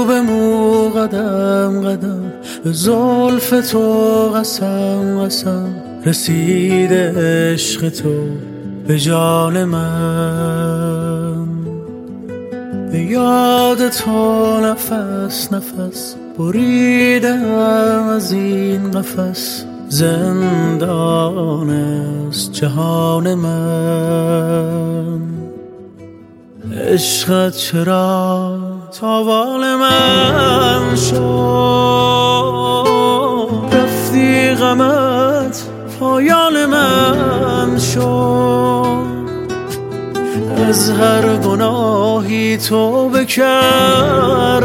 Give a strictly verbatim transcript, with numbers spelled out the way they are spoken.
به مو قدم قدم به زلف تو قسم قسم رسیده عشق تو به جان من. به یاد تو نفس نفس بریدم از این قفس، زندان است جهان من. عشقت چرا تاوان من شد، رفتی غمت پایان من شد. از هر گناهی توبه کرد